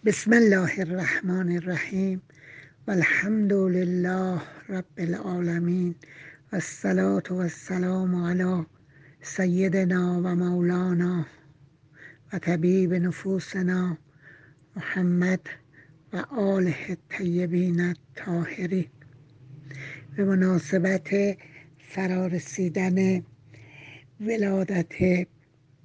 بسم الله الرحمن الرحیم و الحمد لله رب العالمین و الصلاة و السلام علی سیدنا و مولانا و طبیب نفوسنا محمد و آله الطیبین الطاهرین. به مناسبت فرارسیدن ولادت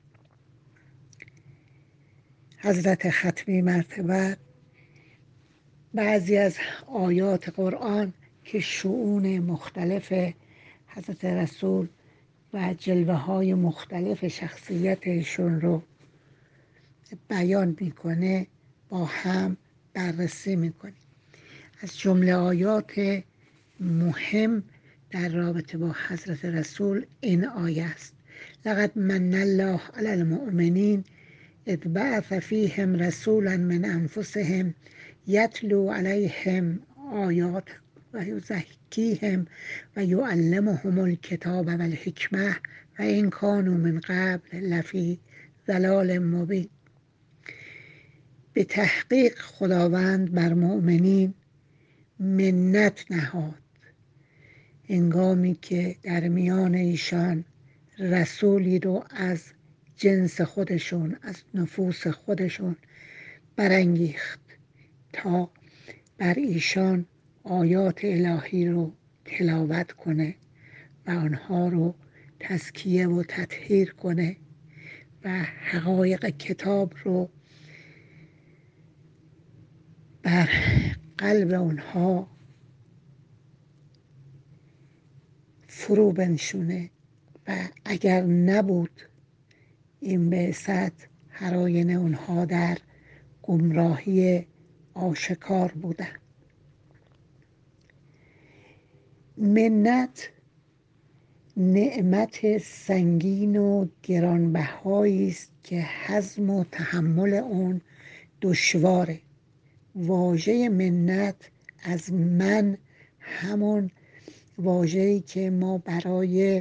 حضرت ختمی مرتبت، بعضی از آیات قرآن که شؤون مختلف حضرت رسول و جلوه های مختلف شخصیت ایشون رو بیان میکنه با هم بررسی میکنیم. از جمله آیات مهم در رابطه با حضرت رسول این آیه است: لقد من الله علی المؤمنین اذ بعث فیهم رسولا من انفسهم یتلو علیهم آیات و یزکیهم و یعلمهم الکتاب و الحکمه و این کانوا من قبل لفی ضلال مبین. به تحقیق خداوند بر مؤمنین منت نهاد هنگامی که در میان ایشان رسولی رو از جنس خودشون، از نفوس خودشون برانگیخت تا بر ایشان آیات الهی رو تلاوت کنه و آنها رو تزکیه و تطهیر کنه و حقایق کتاب رو بر قلب آنها فرو بنشونه و اگر نبود این بعثت، هر آینه اونها در گمراهی آشکار بودن. منت نعمت سنگین و گرانبهایی است که هضم و تحمل اون دشواره. واژه منت از من، همون واژه‌ای که ما برای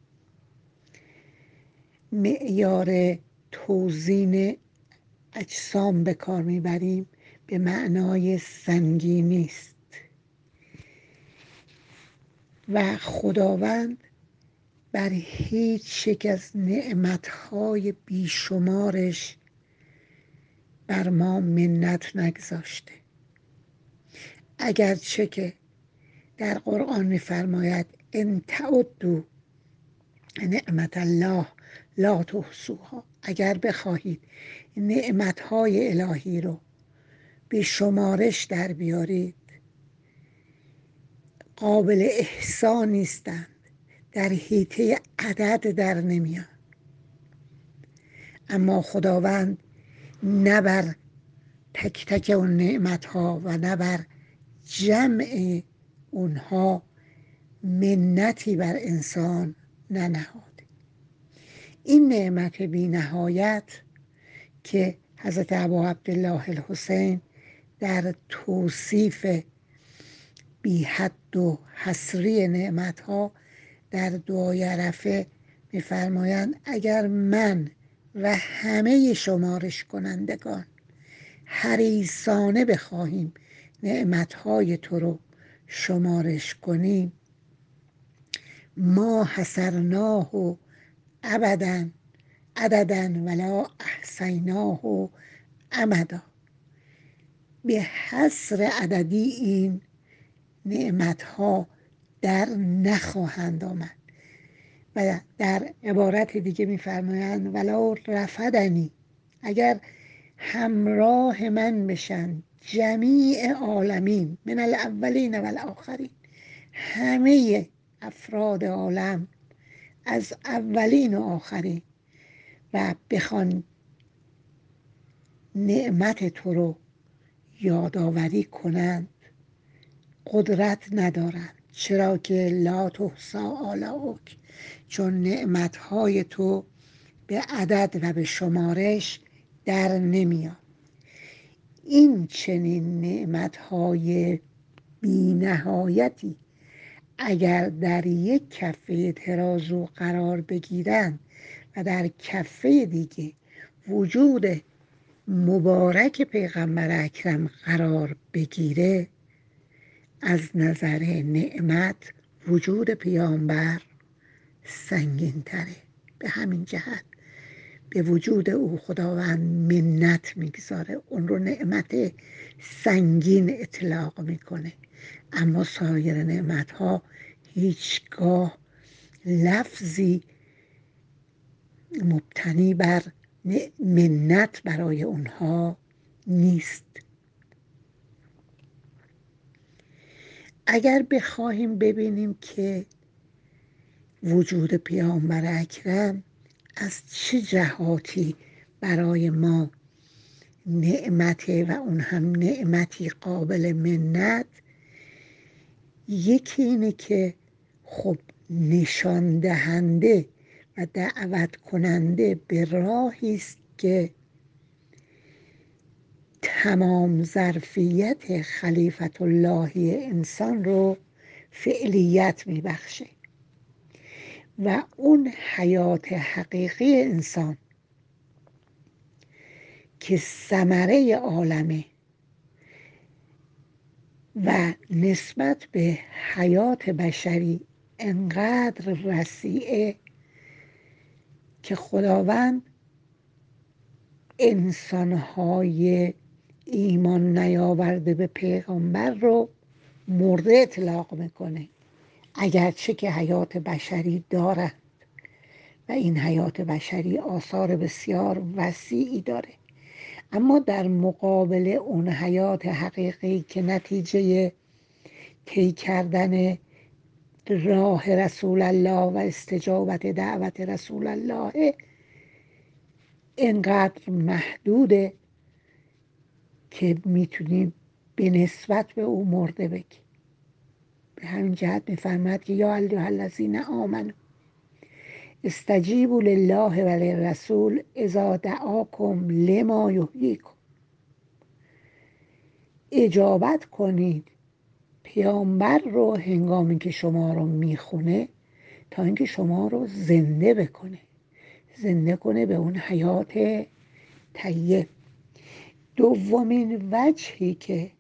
معیار توزین اجسام به کار میبریم، به معنای سنگینی است و خداوند بر هیچ یک از نعمتهای بیشمارش بر ما منت نگذاشته. اگرچه که در قرآن میفرماید ان تعدوا نعمت الله لا تحصوها، اگر بخواهید نعمتهای الهی رو به شمارش در بیارید قابل احصا نیستند، در حیطه عدد در نمیان. اما خداوند نه بر تک تک اون نعمتها و نه بر جمع اونها منتی بر انسان ننهاده. این نعمت بی نهایت که حضرت ابا عبدالله الحسین در توصیف بی حد و حصری نعمتها در دعای عرفه میفرمایند اگر من و همه شمارش کنندگان حریصانه بخواهیم نعمتهای تو رو شمارش کنیم، ما حصرناه ابدا عددا ولا احصیناه امدا. به حصر عددی این نعمتها در نخواهند آمد. و در عبارت دیگه میفرمایند ولو رفدنی، اگر همراه من بشن جمیع عالمین من الاولین و الاخرین، همه افراد عالم از اولین و آخرین، و بخوان نعمت تو رو یادآوری کنند، قدرت ندارند. چرا که لا تحصی آلاؤک، چون نعمتهای تو به عدد و به شمارش در نمیاد. این چنین نعمتهای بی نهایتی اگر در یک کفه ترازو قرار بگیرند و در کفه دیگه وجود مبارک پیغمبر اکرم قرار بگیره، از نظر نعمت وجود پیامبر سنگین تره. به همین جهت به وجود او خداوند منت میگذاره، اون رو نعمت سنگین اطلاق میکنه. اما سایر نعمت ها هیچگاه لفظی مبتنی بر منت برای اونها نیست. اگر بخواهیم ببینیم که وجود پیامبر اکرم از چه جهاتی برای ما نعمته و اون هم نعمتی قابل منت، یکی اینه که خب نشان دهنده و دعوت کننده به راهی است که تمام ظرفیت خلیفت اللهی انسان رو فعلیت میبخشه و اون حیات حقیقی انسان که ثمره عالمه و نسبت به حیات بشری انقدر وسیعه که خداوند انسانهای ایمان نیاورده به پیغمبر رو مرده اطلاق میکنه، اگرچه که حیات بشری دارند و این حیات بشری آثار بسیار وسیعی داره، اما در مقابل اون حیات حقیقی که نتیجه طی کردن راه رسول الله و استجابت دعوت رسول الله انقدر محدوده که میتونیم به نسبت به او مرده بگیم. به همین جهت میفرماد که یا ایها الذین آمنوا استجیبوا لله و للرسول اذا دعاکم لما یحییکم، اجابت کنید پیامبر رو هنگامی که شما رو میخونه تا اینکه شما رو زنده کنه به اون حیات طیب. دومین وجهی که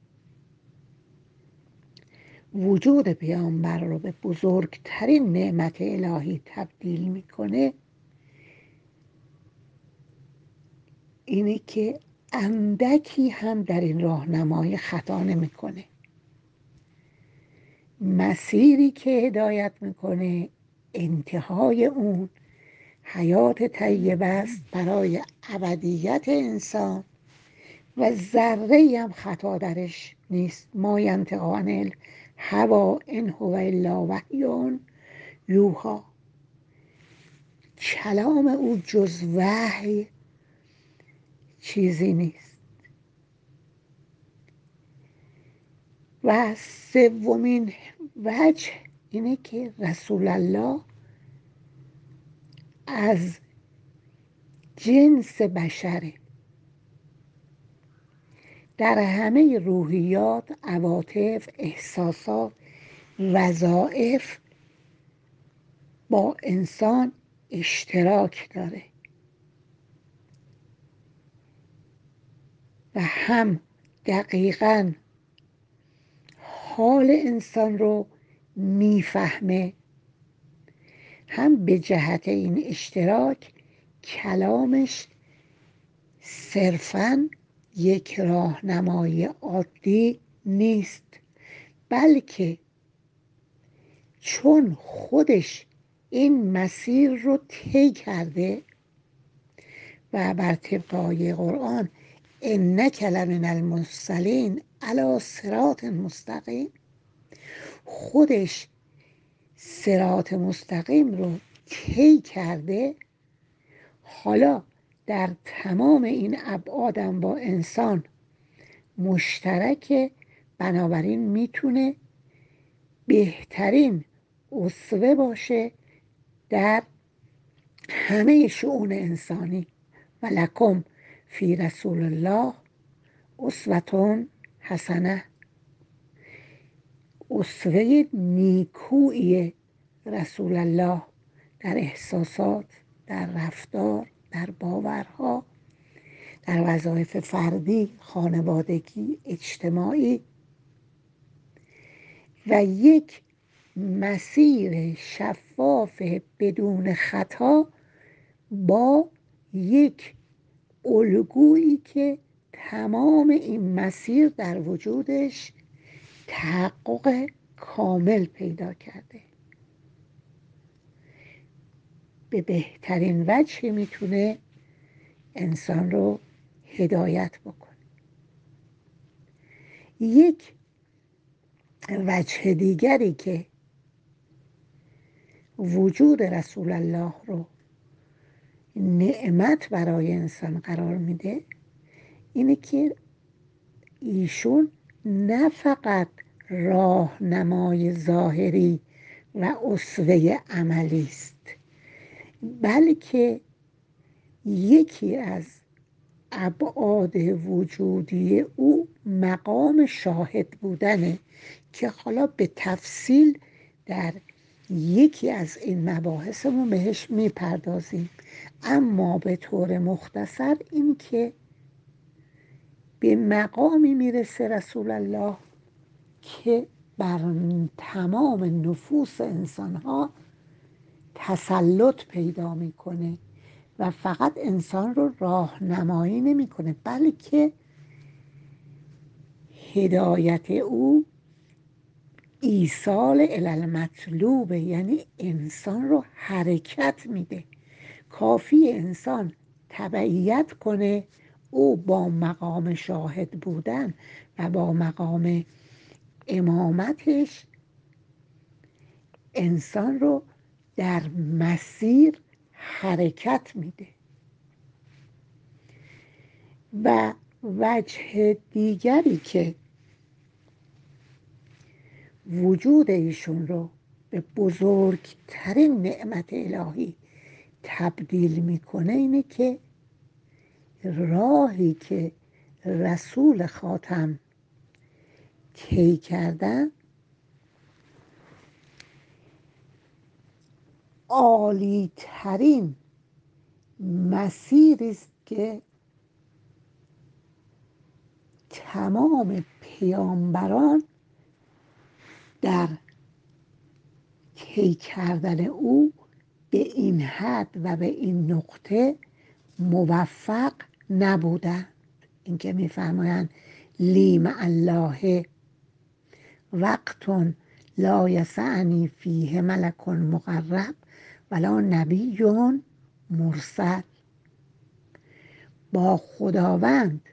وجود پیامبر رو به بزرگترین نعمت الهی تبدیل میکنه اینه که اندکی هم در این راهنمای خطا نمیکنه. مسیری که هدایت میکنه انتهای اون حیات طیبه است برای ابدیت انسان و ذره هم خطا درش نیست. ما ینطق عن الهوی ان هو الا وحی یوحی، کلام او جز وحی چیزی نیست. و سومین وجه اینه که رسول الله از جنس بشره، در همه روحیات، عواطف، احساسات، وظایف با انسان اشتراک داره و هم دقیقاً حال انسان رو میفهمه، هم به جهت این اشتراک کلامش صرفاً یک راهنمای عادی نیست، بلکه چون خودش این مسیر رو طی کرده و بر طبق آیه قرآن انک لمن المرسلین علی صراط مستقیم، خودش صراط مستقیم رو طی کرده، حالا در تمام این ابعادم با انسان مشترکه، بنابراین میتونه بهترین اسوه باشه در همه شؤون انسانی. و لکم فی رسول الله اسوة حسنه، اسوه نیکویی رسول الله در احساسات، در رفتار، در باورها، در وظایف فردی، خانوادگی، اجتماعی، و یک مسیر شفاف بدون خطا با یک الگویی که تمام این مسیر در وجودش تحقق کامل پیدا کرده، به بهترین وجه میتونه انسان رو هدایت بکنه. یک وجه دیگری که وجود رسول الله رو نعمت برای انسان قرار میده اینه که ایشون نه فقط راهنمای ظاهری و اسوه عملی است، بلکه یکی از ابعاد وجودی او مقام شاهد بودنه که حالا به تفصیل در یکی از این مباحثمون بهش میپردازیم. اما به طور مختصر این که به مقامی میرسه رسول الله که بر تمام نفوس انسانها تسلط پیدا میکنه و فقط انسان رو راهنمایی نمیکنه، بلکه هدایت او ایصال الی المطلوب، یعنی انسان رو حرکت میده. کافی انسان تبعیت کنه، او با مقام شاهد بودن و با مقام امامتش انسان رو در مسیر حرکت میده. و وجه دیگری که وجود ایشون رو به بزرگترین نعمت الهی تبدیل میکنه اینه که راهی که رسول خاتم طی کردن عالی ترین مسیری است که تمام پیامبران در طی کردن او به این حد و به این نقطه موفق نبودند. اینکه میفرمایند لی مع الله وقت لا یسعنی فیه ملک مقرب ولا نبی مرسل. با خداوند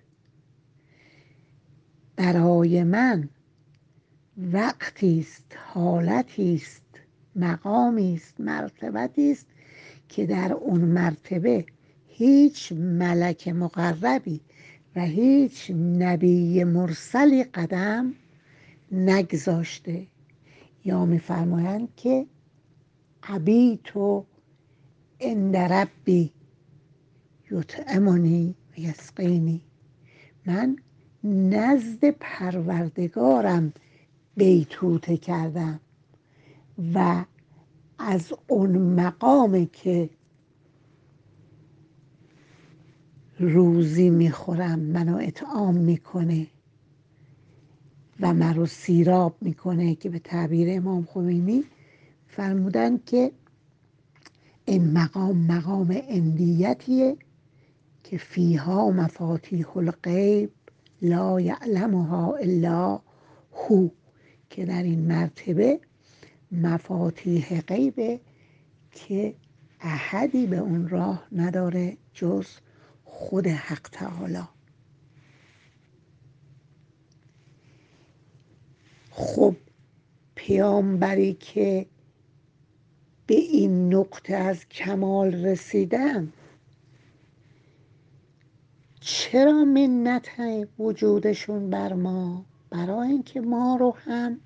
برای من وقتی است، حالتی است، مقامی است، مرتبتی است که در اون مرتبه هیچ ملک مقربی و هیچ نبی مرسلی قدم نگذاشته. یا میفرمایند که ابیت عند ربی یطعمنی و یسقینی، من نزد پروردگارم بیتوته کردم و از اون مقامی که روزی میخورم، منو اطعام میکنه و مرا سیراب میکنه، که به تعبیر امام خمینی فرمودن که این مقام اندیتیه که فیها مفاتیح الغیب لا یعلمها الا هو، که در این مرتبه مفاتیح غیبه که احدی به اون راه نداره جز خود حق تعالی. خب پیامبری که به این نقطه از کمال رسیدن چرا منت وجودشون بر ما؟ برای اینکه ما رو هم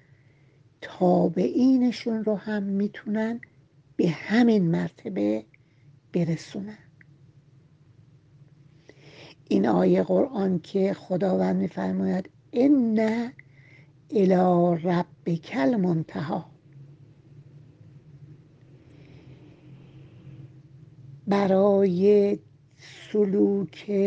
تابعینشون رو هم میتونن به همین مرتبه برسونن. این آیه قرآن که خداوند میفرماید ان الی ربک المنتهی، برای سلوک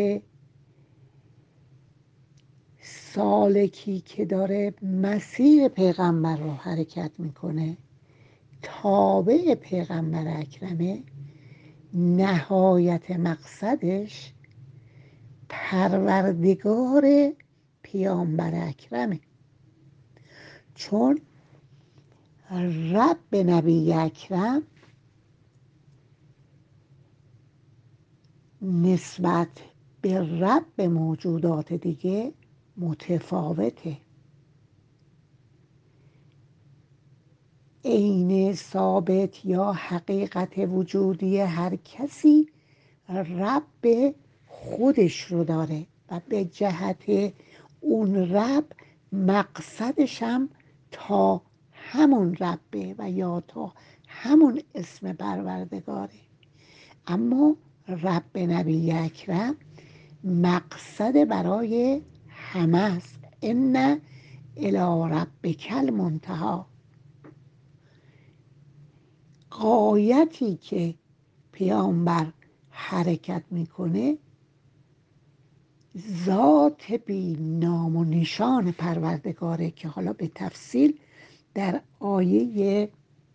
سالکی که داره مسیر پیغمبر رو حرکت میکنه، تابع پیغمبر اکرمه، نهایت مقصدش پروردگار پیامبر اکرمه. چون رب نبی اکرم نسبت به رب موجودات دیگه متفاوته. عین ثابت یا حقیقت وجودی هر کسی رب خودش رو داره و به جهت اون رب مقصدش هم تا همون ربه و یا تا همون اسم پروردگاره. اما رب نبی اکرم مقصد برای همه است. ان الی ربک المنتهی. غایتی که پیامبر حرکت میکنه ذات بی نام و نشان پروردگاره که حالا به تفصیل در آیه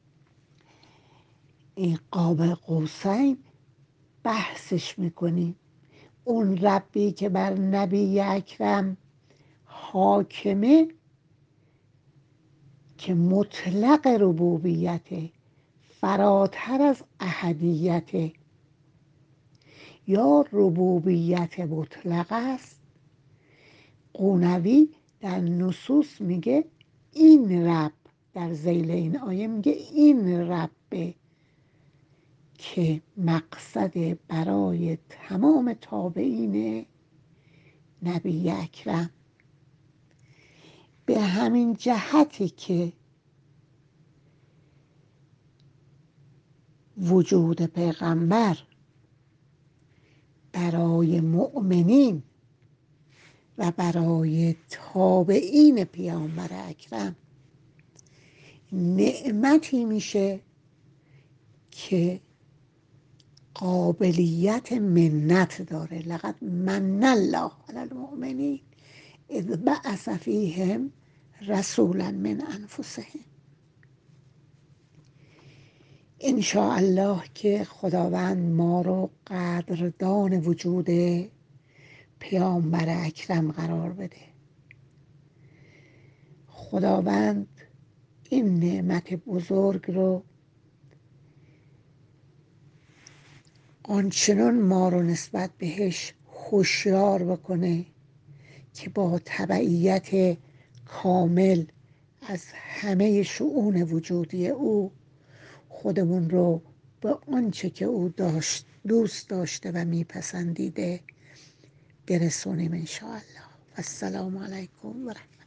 قاب قوسین بحثش میکنیم. اون ربی که بر نبی اکرم حاکمه که مطلق ربوبیته، فراتر از احدیته، یا ربوبیت مطلق است. قونوی در نصوص میگه این رب، در ذیل این آیه میگه این ربه که مقصد برای تمام تابعین نبی اکرم. به همین جهتی که وجود پیغمبر برای مؤمنین و برای تابعین پیامبر اکرم نعمتی میشه که قابلیت منت داره. لقد من الله علی المؤمنین اذ بعث فیهم رسولا من انفسهم. انشاءالله که خداوند ما رو قدردان وجود پیامبر اکرم قرار بده. خداوند این نعمت بزرگ رو آنچنان ما رو نسبت بهش هوشیار بکنه که با تبعیت کامل از همه شؤون وجودی او خودمون رو به آنچه که او دوست داشته و میپسندیده برسونیم انشاءالله. و السلام علیکم و رحمت